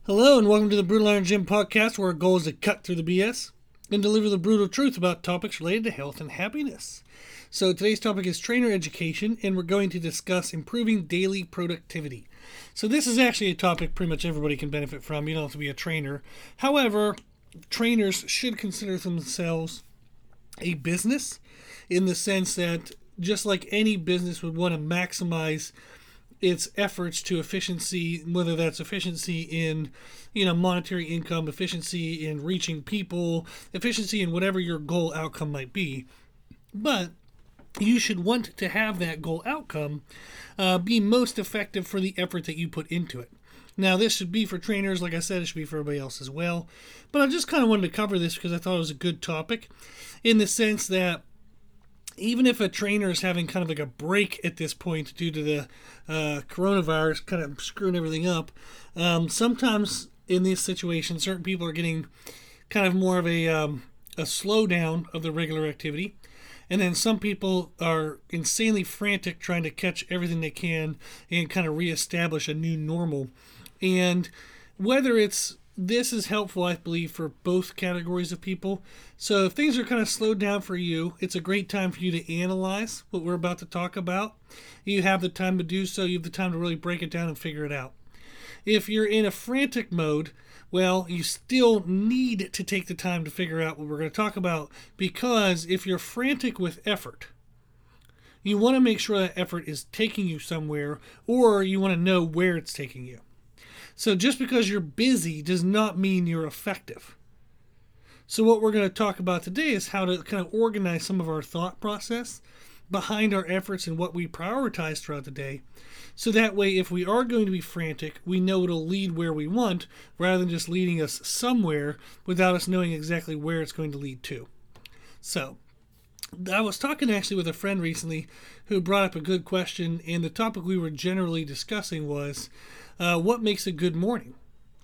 Hello and welcome to the Brutal Iron Gym podcast, where our goal is to cut through the BS and deliver the brutal truth about topics related to health and happiness. So today's topic is trainer education, and we're going to discuss improving daily productivity. So this is actually a topic pretty much everybody can benefit from. You don't have to be a trainer. However, trainers should consider themselves a business in the sense that just like any business would want to maximize its efforts to efficiency, whether that's efficiency in, monetary income, efficiency in reaching people, efficiency in whatever your goal outcome might be. But you should want to have that goal outcome be most effective for the effort that you put into it. Now, this should be for trainers. Like I said, it should be for everybody else as well. But I just kind of wanted to cover this because I thought it was a good topic in the sense that even if a trainer is having kind of like a break at this point due to the coronavirus kind of screwing everything up, sometimes in this situation, certain people are getting kind of more of a slowdown of the regular activity. And then some people are insanely frantic trying to catch everything they can and kind of reestablish a new normal. And whether this is helpful, I believe, for both categories of people. So if things are kind of slowed down for you, it's a great time for you to analyze what we're about to talk about. You have the time to do so. You have the time to really break it down and figure it out. If you're in a frantic mode, well, you still need to take the time to figure out what we're going to talk about, because if you're frantic with effort, you want to make sure that effort is taking you somewhere, or you want to know where it's taking you. So just because you're busy does not mean you're effective. So what we're going to talk about today is how to kind of organize some of our thought process behind our efforts and what we prioritize throughout the day. So that way, if we are going to be frantic, we know it'll lead where we want rather than just leading us somewhere without us knowing exactly where it's going to lead to. So I was talking actually with a friend recently who brought up a good question, and the topic we were generally discussing was what makes a good morning?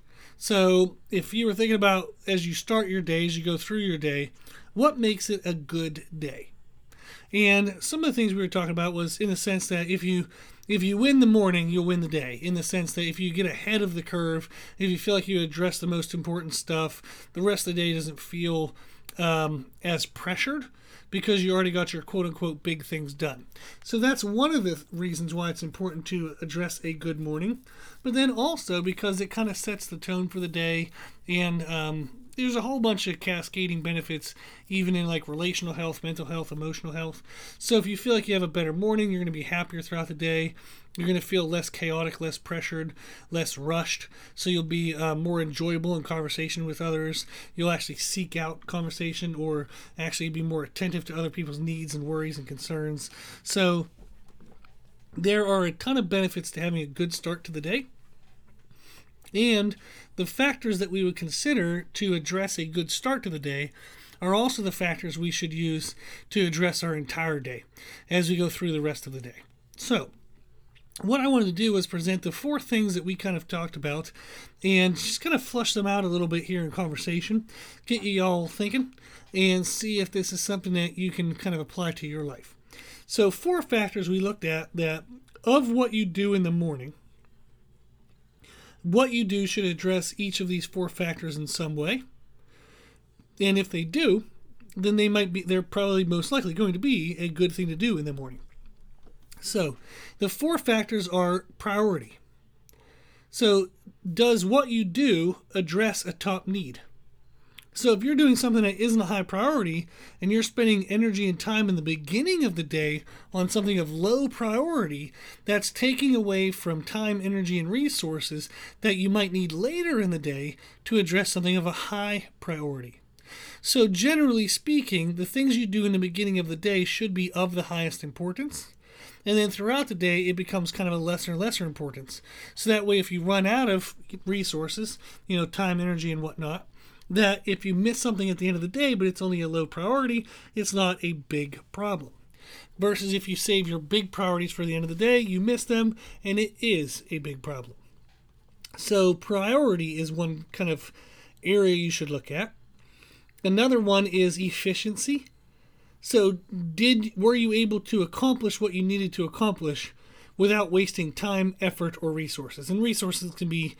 So if you were thinking about as you start your day, as you go through your day, what makes it a good day? And some of the things we were talking about was in the sense that if you win the morning, you'll win the day. In the sense that if you get ahead of the curve, if you feel like you address the most important stuff, the rest of the day doesn't feel as pressured because you already got your quote-unquote big things done. So that's one of the reasons why it's important to address a good morning. But then also because it kind of sets the tone for the day, and there's a whole bunch of cascading benefits, even in like relational health, mental health, emotional health. So if you feel like you have a better morning, you're going to be happier throughout the day. You're going to feel less chaotic, less pressured, less rushed. So you'll be more enjoyable in conversation with others. You'll actually seek out conversation or actually be more attentive to other people's needs and worries and concerns. So there are a ton of benefits to having a good start to the day. And the factors that we would consider to address a good start to the day are also the factors we should use to address our entire day as we go through the rest of the day. So what I wanted to do was present the 4 things that we kind of talked about and just kind of flush them out a little bit here in conversation, get you all thinking, and see if this is something that you can kind of apply to your life. So 4 factors we looked at that of what you do in the morning, what you do should address each of these 4 factors in some way. And if they do, then they're probably most likely going to be a good thing to do in the morning. So the 4 factors are priority. So does what you do address a top need? So if you're doing something that isn't a high priority and you're spending energy and time in the beginning of the day on something of low priority, that's taking away from time, energy, and resources that you might need later in the day to address something of a high priority. So generally speaking, the things you do in the beginning of the day should be of the highest importance. And then throughout the day, it becomes kind of a lesser and lesser importance. So that way, if you run out of resources, time, energy, and whatnot, that if you miss something at the end of the day, but it's only a low priority, it's not a big problem. Versus if you save your big priorities for the end of the day, you miss them, and it is a big problem. So priority is one kind of area you should look at. Another one is efficiency. So were you able to accomplish what you needed to accomplish without wasting time, effort, or resources? And resources can be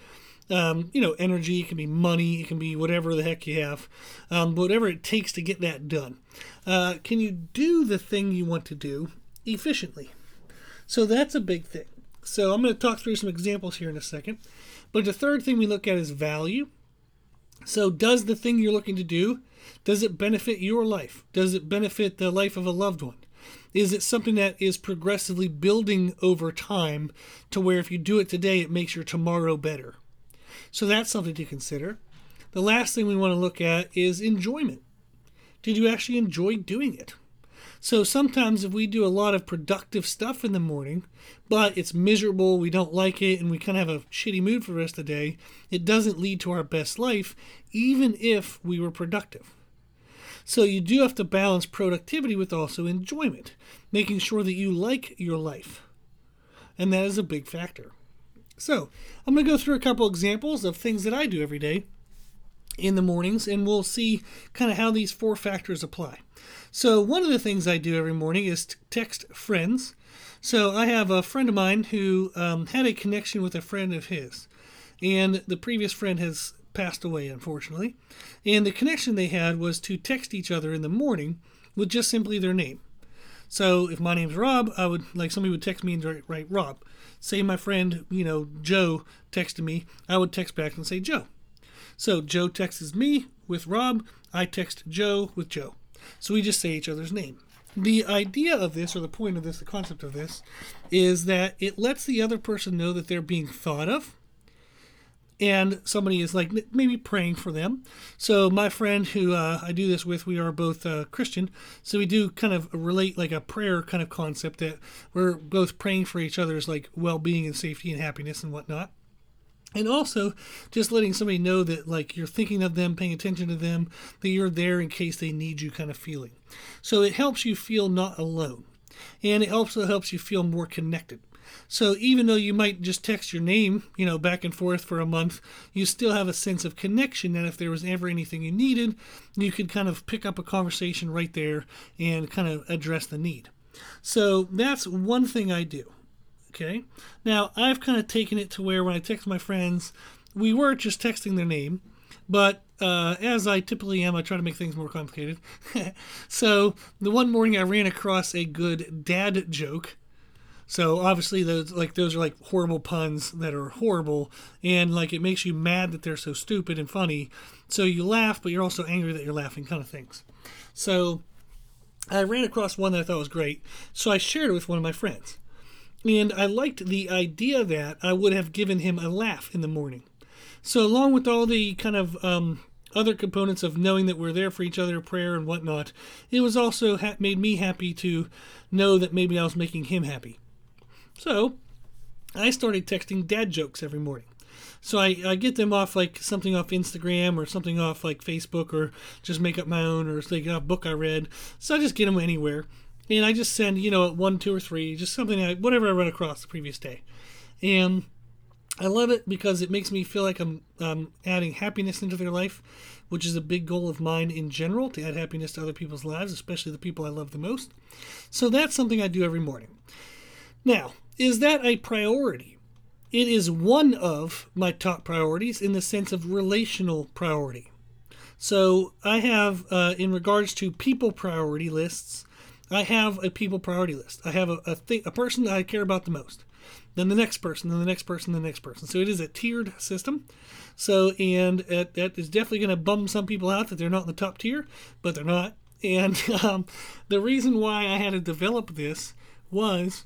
energy, it can be money, it can be whatever the heck you have, whatever it takes to get that done. Can you do the thing you want to do efficiently? So that's a big thing. So I'm going to talk through some examples here in a second. But the third thing we look at is value. So does the thing you're looking to do, does it benefit your life? Does it benefit the life of a loved one? Is it something that is progressively building over time to where if you do it today, it makes your tomorrow better? So that's something to consider. The last thing we want to look at is enjoyment. Did you actually enjoy doing it? So sometimes if we do a lot of productive stuff in the morning, but it's miserable, we don't like it, and we kind of have a shitty mood for the rest of the day, it doesn't lead to our best life, even if we were productive. So you do have to balance productivity with also enjoyment, making sure that you like your life. And that is a big factor. So I'm going to go through a couple examples of things that I do every day in the mornings, and we'll see kind of how these 4 factors apply. So one of the things I do every morning is text friends. So I have a friend of mine who had a connection with a friend of his, and the previous friend has passed away, unfortunately. And the connection they had was to text each other in the morning with just simply their name. So if my name's Rob, I would, like, somebody would text me and write Rob. Say my friend, Joe texted me, I would text back and say Joe. So Joe texts me with Rob, I text Joe with Joe. So we just say each other's name. The idea of this, or the point of this, the concept of this, is that it lets the other person know that they're being thought of, and somebody is like maybe praying for them. So my friend who I do this with, we are both Christian, so we do kind of relate like a prayer kind of concept that we're both praying for each other's like well-being and safety and happiness and whatnot. And also just letting somebody know that like you're thinking of them, paying attention to them, that you're there in case they need you kind of feeling. So it helps you feel not alone. And it also helps you feel more connected. So even though you might just text your name, back and forth for a month, you still have a sense of connection that if there was ever anything you needed, you could kind of pick up a conversation right there and kind of address the need. So that's one thing I do. Okay. Now, I've kind of taken it to where when I text my friends, we were just texting their name, but as I typically am, I try to make things more complicated. So the one morning I ran across a good dad joke. So obviously those are like horrible puns that are horrible, and like it makes you mad that they're so stupid and funny. So you laugh, but you're also angry that you're laughing, kind of things. So I ran across one that I thought was great, so I shared it with one of my friends. And I liked the idea that I would have given him a laugh in the morning. So along with all the kind of other components of knowing that we're there for each other, prayer and whatnot, it was also made me happy to know that maybe I was making him happy. So I started texting dad jokes every morning. So I get them off like something off Instagram or something off like Facebook, or just make up my own, or like a book I read. So I just get them anywhere. And I just send, 1, 2, or 3, just something, whatever I run across the previous day. And I love it because it makes me feel like I'm adding happiness into their life, which is a big goal of mine in general, to add happiness to other people's lives, especially the people I love the most. So that's something I do every morning. Now, is that a priority? It is one of my top priorities in the sense of relational priority. So I have, in regards to people priority lists, I have a people priority list. I have a person that I care about the most. Then the next person, then the next person, then the next person. So it is a tiered system. So, and that is definitely going to bum some people out that they're not in the top tier, but they're not. And the reason why I had to develop this was,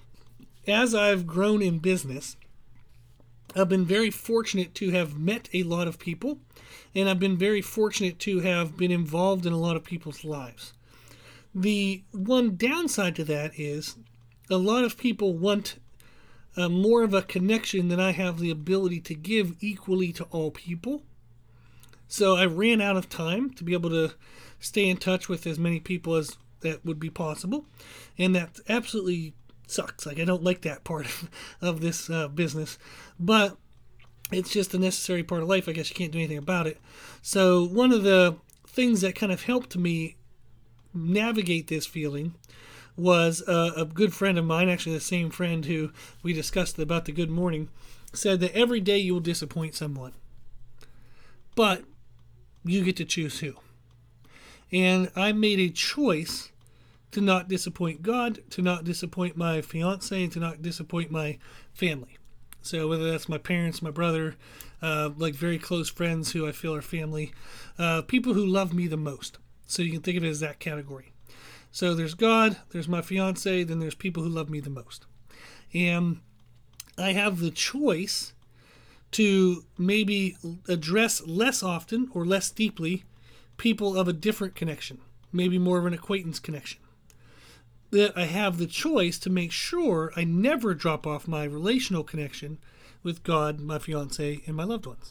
as I've grown in business, I've been very fortunate to have met a lot of people, and I've been very fortunate to have been involved in a lot of people's lives. The one downside to that is a lot of people want more of a connection than I have the ability to give equally to all people. So I ran out of time to be able to stay in touch with as many people as that would be possible. And that absolutely sucks. Like, I don't like that part of this business. But it's just a necessary part of life. I guess you can't do anything about it. So one of the things that kind of helped me navigate this feeling was a good friend of mine, actually the same friend who we discussed about the good morning, said that every day you will disappoint someone, but you get to choose who. And I made a choice to not disappoint God, to not disappoint my fiance, and to not disappoint my family. So whether that's my parents, my brother, like very close friends who I feel are family, people who love me the most. So you can think of it as that category. So there's God, there's my fiance, then there's people who love me the most. And I have the choice to maybe address less often or less deeply people of a different connection, maybe more of an acquaintance connection. That I have the choice to make sure I never drop off my relational connection with God, my fiance, and my loved ones.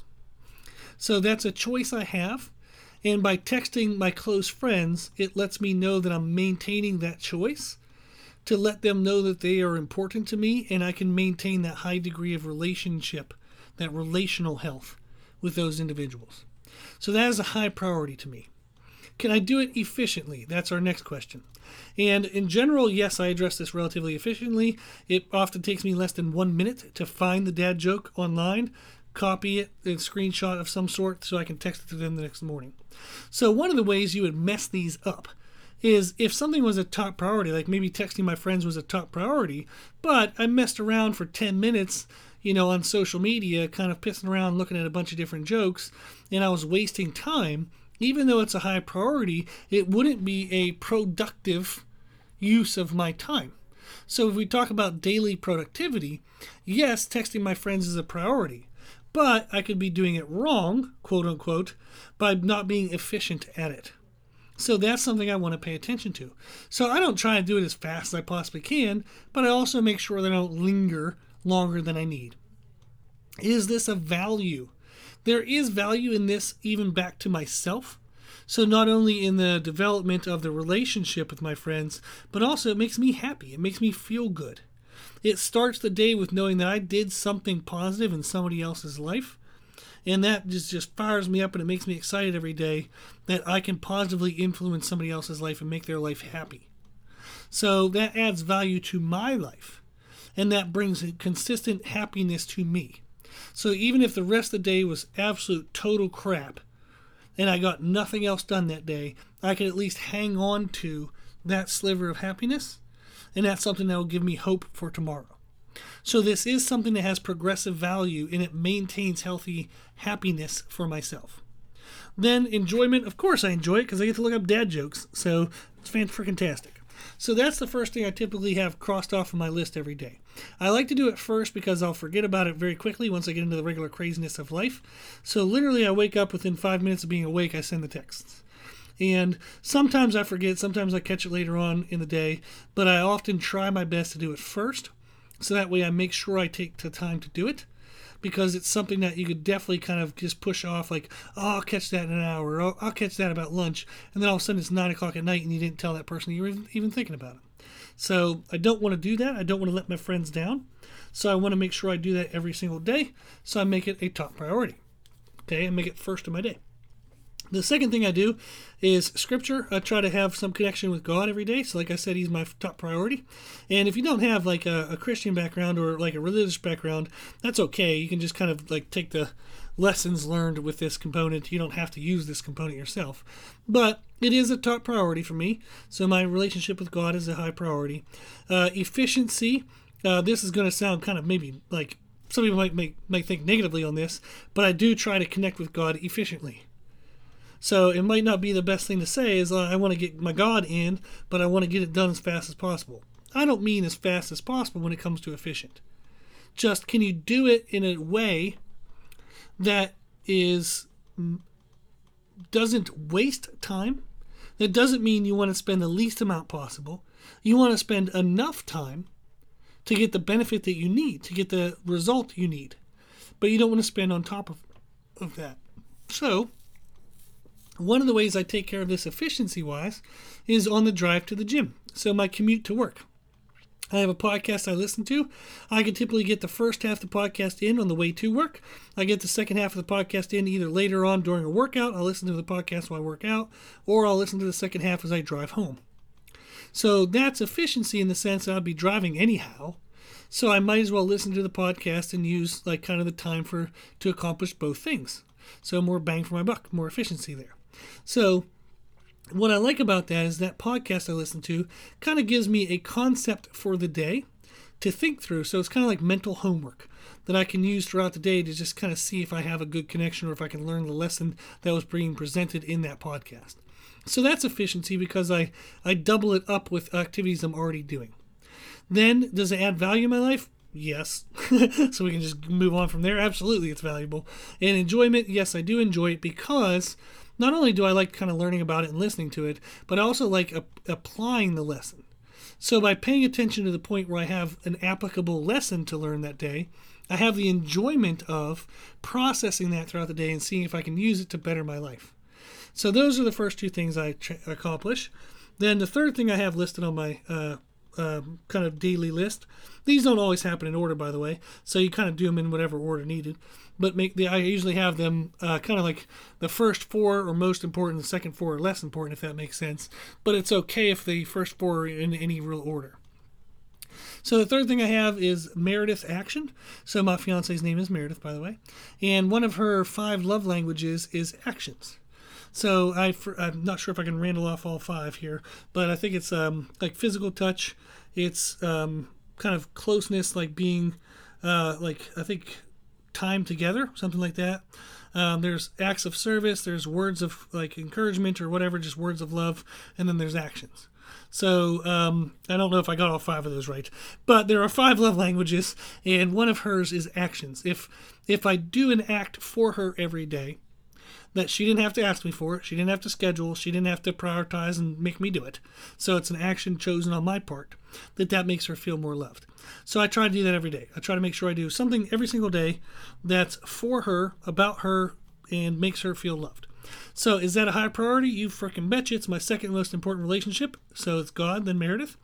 So that's a choice I have. And by texting my close friends, it lets me know that I'm maintaining that choice to let them know that they are important to me and I can maintain that high degree of relationship, that relational health with those individuals. So that is a high priority to me. Can I do it efficiently? That's our next question. And in general, yes, I address this relatively efficiently. It often takes me less than 1 minute to find the dad joke online, copy it, a screenshot of some sort, so I can text it to them the next morning. So one of the ways you would mess these up is if something was a top priority, like maybe texting my friends was a top priority, but I messed around for 10 minutes, on social media, kind of pissing around, looking at a bunch of different jokes, and I was wasting time. Even though it's a high priority, it wouldn't be a productive use of my time. So if we talk about daily productivity, yes, texting my friends is a priority, but I could be doing it wrong, quote unquote, by not being efficient at it. So that's something I want to pay attention to. So I don't try to do it as fast as I possibly can, but I also make sure that I don't linger longer than I need. Is this a value? There is value in this even back to myself. So not only in the development of the relationship with my friends, but also it makes me happy. It makes me feel good. It starts the day with knowing that I did something positive in somebody else's life. And that just fires me up and it makes me excited every day that I can positively influence somebody else's life and make their life happy. So that adds value to my life. And that brings consistent happiness to me. So even if the rest of the day was absolute total crap and I got nothing else done that day, I can at least hang on to that sliver of happiness, and that's something that will give me hope for tomorrow. So this is something that has progressive value and it maintains healthy happiness for myself. Then enjoyment, of course I enjoy it because I get to look up dad jokes, so it's fan-freaking-tastic. So that's the first thing I typically have crossed off on my list every day. I like to do it first because I'll forget about it very quickly once I get into the regular craziness of life. So literally I wake up within 5 minutes of being awake, I send the texts. And sometimes I forget, sometimes I catch it later on in the day, but I often try my best to do it first. So that way I make sure I take the time to do it. Because it's something that you could definitely kind of just push off like, oh, I'll catch that in an hour, or I'll catch that about lunch, and then all of a sudden it's 9 o'clock at night and you didn't tell that person you were even thinking about it. So I don't want to do that. I don't want to let my friends down. So I want to make sure I do that every single day, so I make it a top priority. Okay, and make it first in my day. The second thing I do is scripture. I try to have some connection with God every day. So like I said, he's my top priority. And if you don't have like a Christian background or like a religious background, that's okay. You can just kind of like take the lessons learned with this component. You don't have to use this component yourself. But it is a top priority for me. So my relationship with God is a high priority. Efficiency. This is going to sound kind of maybe like some people might think negatively on this, but I do try to connect with God efficiently. So it might not be the best thing to say is I want to get my God in, but I want to get it done as fast as possible. I don't mean as fast as possible when it comes to efficient. Just can you do it in a way that doesn't waste time? That doesn't mean you want to spend the least amount possible. You want to spend enough time to get the benefit that you need, to get the result you need. But you don't want to spend on top of that. So one of the ways I take care of this efficiency-wise is on the drive to the gym. So my commute to work. I have a podcast I listen to. I can typically get the first half of the podcast in on the way to work. I get the second half of the podcast in either later on during a workout. I'll listen to the podcast while I work out, or I'll listen to the second half as I drive home. So that's efficiency in the sense that I'll be driving anyhow. So I might as well listen to the podcast and use like kind of the time to accomplish both things. So more bang for my buck, more efficiency there. So what I like about that is that podcast I listen to kind of gives me a concept for the day to think through. So it's kind of like mental homework that I can use throughout the day to just kind of see if I have a good connection or if I can learn the lesson that was being presented in that podcast. So that's efficiency because I double it up with activities I'm already doing. Then, does it add value in my life? Yes. So we can just move on from there. Absolutely, it's valuable. And enjoyment, yes, I do enjoy it because not only do I like kind of learning about it and listening to it, but I also like applying the lesson. So by paying attention to the point where I have an applicable lesson to learn that day, I have the enjoyment of processing that throughout the day and seeing if I can use it to better my life. So those are the first two things I accomplish. Then the third thing I have listed on my kind of daily list. These don't always happen in order, by the way, so you kind of do them in whatever order needed. But I usually have them kind of like the first four are most important, the second four are less important, if that makes sense. But it's okay if the first four are in any real order. So the third thing I have is Meredith Action. So my fiance's name is Meredith, by the way. And one of her 5 love languages is actions. So I'm not sure if I can rattle off all 5 here, but I think it's like physical touch. It's kind of closeness, like being I think time together, something like that. There's acts of service. There's words of like encouragement or whatever, just words of love, and then there's actions. So I don't know if I got all 5 of those right, but there are 5 love languages, and one of hers is actions. If I do an act for her every day, that she didn't have to ask me for it, she didn't have to schedule, she didn't have to prioritize and make me do it. So it's an action chosen on my part that makes her feel more loved. So I try to do that every day. I try to make sure I do something every single day that's for her, about her, and makes her feel loved. So is that a high priority? You frickin' betcha. It's my second most important relationship. So it's God, then Meredith.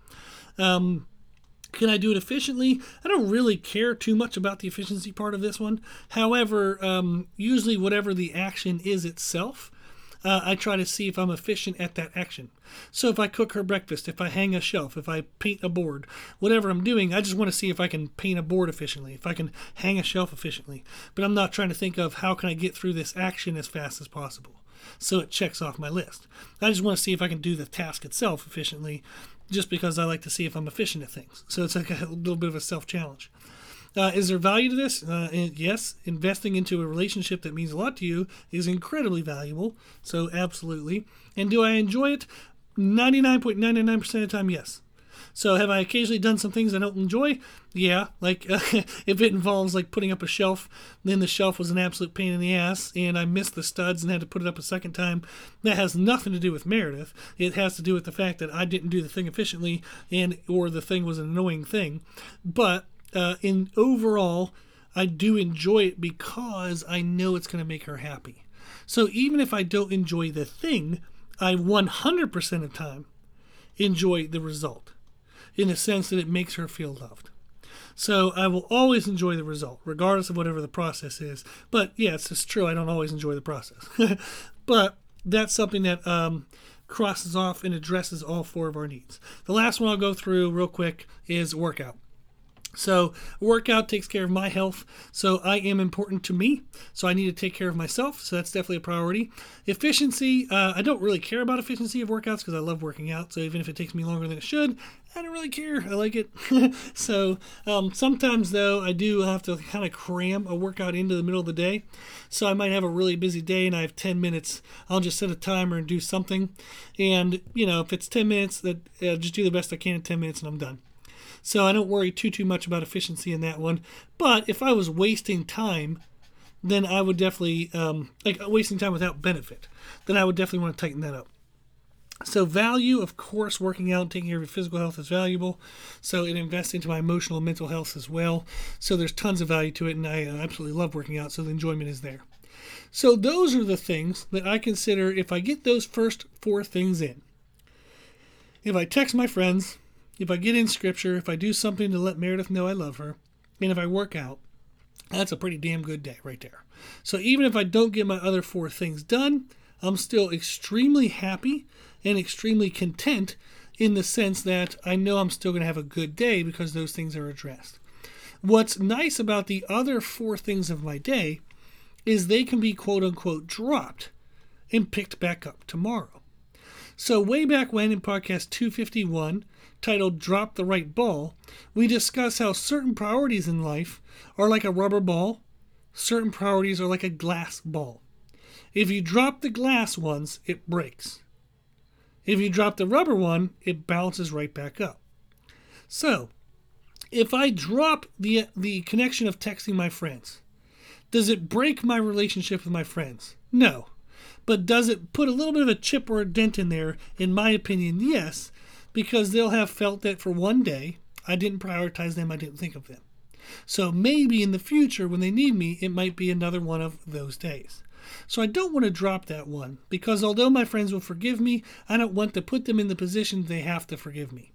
Can I do it efficiently? I don't really care too much about the efficiency part of this one. However, usually whatever the action is itself, I try to see if I'm efficient at that action. So if I cook her breakfast, if I hang a shelf, if I paint a board, whatever I'm doing, I just want to see if I can paint a board efficiently, if I can hang a shelf efficiently. But I'm not trying to think of how can I get through this action as fast as possible, so it checks off my list. I just want to see if I can do the task itself efficiently, just because I like to see if I'm efficient at things. So it's like a little bit of a self-challenge. Is there value to this? Yes. Investing into a relationship that means a lot to you is incredibly valuable. So absolutely. And do I enjoy it? 99.99% of the time, yes. So have I occasionally done some things I don't enjoy? Yeah, like if it involves like putting up a shelf, then the shelf was an absolute pain in the ass and I missed the studs and had to put it up a second time. That has nothing to do with Meredith. It has to do with the fact that I didn't do the thing efficiently or the thing was an annoying thing. But in overall, I do enjoy it because I know it's going to make her happy. So even if I don't enjoy the thing, I 100% of the time enjoy the result, in the sense that it makes her feel loved. So I will always enjoy the result, regardless of whatever the process is. But yeah, it's just true, I don't always enjoy the process. But that's something that crosses off and addresses all 4 of our needs. The last one I'll go through real quick is workout. So workout takes care of my health, so I am important to me, so I need to take care of myself, so that's definitely a priority. Efficiency, I don't really care about efficiency of workouts because I love working out, so even if it takes me longer than it should, I don't really care. I like it. So sometimes, though, I do have to kind of cram a workout into the middle of the day, so I might have a really busy day and I have 10 minutes. I'll just set a timer and do something, and, if it's 10 minutes, I'll just do the best I can in 10 minutes and I'm done. So I don't worry too much about efficiency in that one. But if I was wasting time, then I would definitely, wasting time without benefit, then I would definitely want to tighten that up. So value, of course, working out and taking care of your physical health is valuable. So it invests into my emotional and mental health as well. So there's tons of value to it, and I absolutely love working out, so the enjoyment is there. So those are the things that I consider if I get those first 4 things in. If I text my friends, if I get in scripture, if I do something to let Meredith know I love her, and if I work out, that's a pretty damn good day right there. So even if I don't get my other 4 things done, I'm still extremely happy and extremely content in the sense that I know I'm still going to have a good day because those things are addressed. What's nice about the other 4 things of my day is they can be quote unquote dropped and picked back up tomorrow. So way back when in podcast 251, titled Drop the Right Ball, we discuss how certain priorities in life are like a rubber ball, certain priorities are like a glass ball. If you drop the glass ones, it breaks. If you drop the rubber one, it bounces right back up. So, if I drop the connection of texting my friends, does it break my relationship with my friends? No. But does it put a little bit of a chip or a dent in there? In my opinion, yes, because they'll have felt that for one day, I didn't prioritize them, I didn't think of them. So maybe in the future, when they need me, it might be another one of those days. So I don't want to drop that one, because although my friends will forgive me, I don't want to put them in the position they have to forgive me.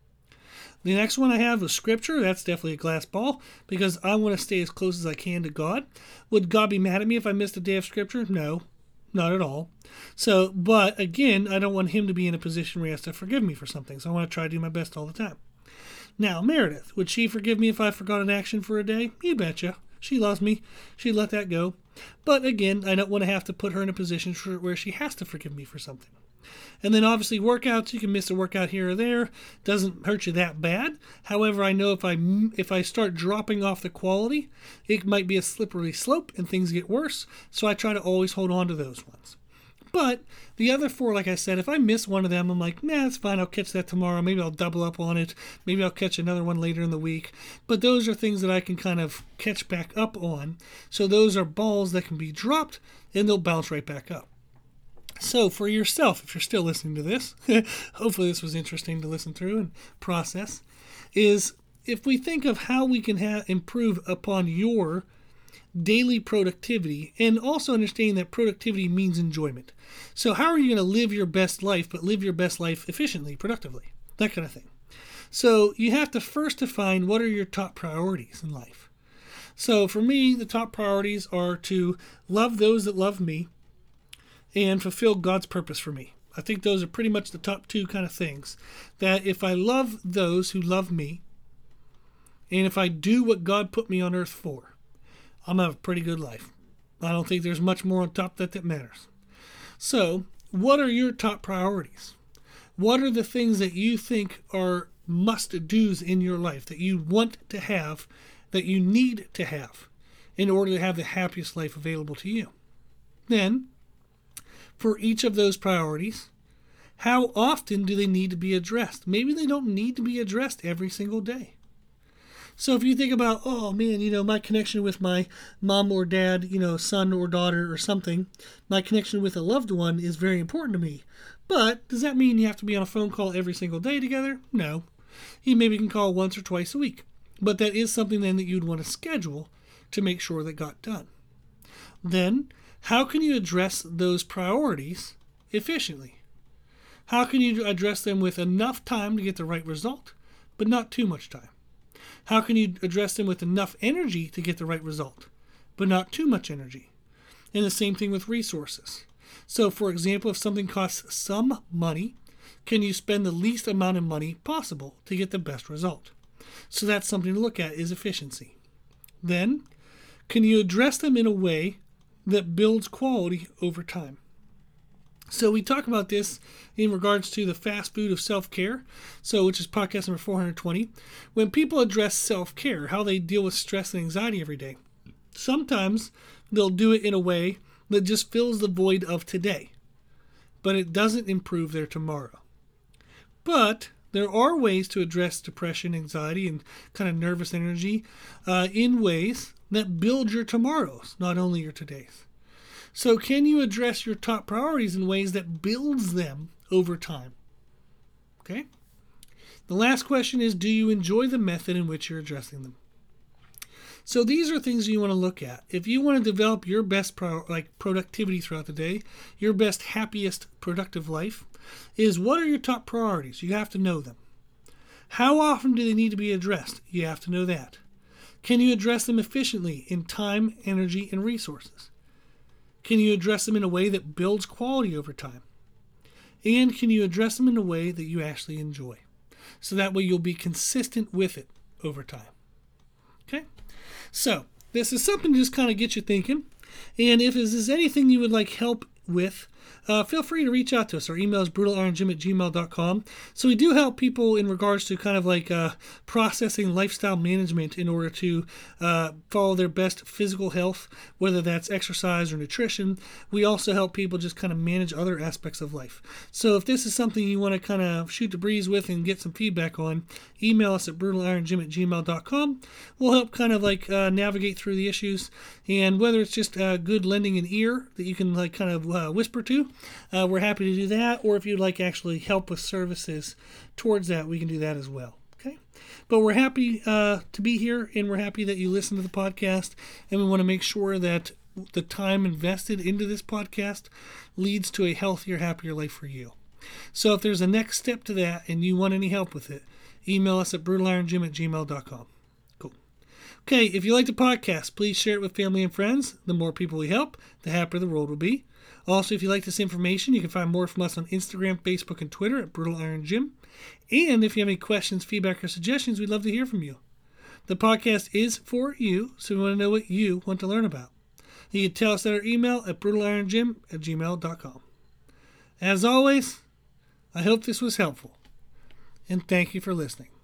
The next one I have is Scripture. That's definitely a glass ball, because I want to stay as close as I can to God. Would God be mad at me if I missed a day of Scripture? No, not at all. So, but again, I don't want him to be in a position where he has to forgive me for something, so I want to try to do my best all the time. Now, Meredith, would she forgive me if I forgot an action for a day? You betcha. She loves me. She'd let that go. But again, I don't want to have to put her in a position where she has to forgive me for something. And then obviously workouts, you can miss a workout here or there. Doesn't hurt you that bad. However, I know if I start dropping off the quality, it might be a slippery slope and things get worse. So I try to always hold on to those ones. But the other 4, like I said, if I miss one of them, I'm like, nah, it's fine. I'll catch that tomorrow. Maybe I'll double up on it. Maybe I'll catch another one later in the week. But those are things that I can kind of catch back up on. So those are balls that can be dropped and they'll bounce right back up. So for yourself, if you're still listening to this, hopefully this was interesting to listen through and process, is if we think of how we can improve upon your daily productivity, and also understanding that productivity means enjoyment. So how are you going to live your best life, but live your best life efficiently, productively, that kind of thing. So you have to first define what are your top priorities in life. So for me, the top priorities are to love those that love me and fulfill God's purpose for me. I think those are pretty much the top 2 kind of things. That if I love those who love me, and if I do what God put me on earth for, I'm going to have a pretty good life. I don't think there's much more on top that matters. So, what are your top priorities? What are the things that you think are must-dos in your life that you want to have, that you need to have in order to have the happiest life available to you? Then, for each of those priorities, how often do they need to be addressed? Maybe they don't need to be addressed every single day. So if you think about, oh man, my connection with my mom or dad, son or daughter or something, my connection with a loved one is very important to me. But does that mean you have to be on a phone call every single day together? No. You maybe can call once or twice a week. But that is something then that you'd want to schedule to make sure that got done. Then, how can you address those priorities efficiently? How can you address them with enough time to get the right result, but not too much time? How can you address them with enough energy to get the right result, but not too much energy? And the same thing with resources. So, for example, if something costs some money, can you spend the least amount of money possible to get the best result? So that's something to look at, is efficiency. Then, can you address them in a way that builds quality over time? So we talk about this in regards to the fast food of self-care, which is podcast number 420. When people address self-care, how they deal with stress and anxiety every day, sometimes they'll do it in a way that just fills the void of today, but it doesn't improve their tomorrow. But there are ways to address depression, anxiety, and kind of nervous energy in ways that build your tomorrows, not only your todays. So can you address your top priorities in ways that builds them over time? Okay. The last question is, do you enjoy the method in which you're addressing them? So these are things you want to look at. If you want to develop your best productivity throughout the day, your best, happiest, productive life, is what are your top priorities? You have to know them. How often do they need to be addressed? You have to know that. Can you address them efficiently in time, energy, and resources? Can you address them in a way that builds quality over time? And can you address them in a way that you actually enjoy? So that way you'll be consistent with it over time. Okay? So, this is something to just kind of get you thinking. And if this is anything you would like help with, feel free to reach out to us. Our email is brutalironjim@gmail.com. So we do help people in regards to kind of like processing lifestyle management in order to follow their best physical health, whether that's exercise or nutrition. We also help people just kind of manage other aspects of life. So if this is something you want to kind of shoot the breeze with and get some feedback on, email us at brutalironjim@gmail.com. We'll help kind of like navigate through the issues, and whether it's just good lending an ear that you can like kind of whisper to, we're happy to do that. Or if you'd like actually help with services towards that, we can do that as well. Okay, but we're happy to be here, and we're happy that you listen to the podcast, and we want to make sure that the time invested into this podcast leads to a healthier, happier life for you. So if there's a next step to that and you want any help with it, email us at brutalironjim@gmail.com. Cool. Okay, if you like the podcast, please share it with family and friends. The more people we help, the happier the world will be. Also, if you like this information, you can find more from us on Instagram, Facebook, and Twitter at Brutal Iron Gym. And if you have any questions, feedback, or suggestions, we'd love to hear from you. The podcast is for you, so we want to know what you want to learn about. You can tell us at our email at brutalironjim@gmail.com. As always, I hope this was helpful, and thank you for listening.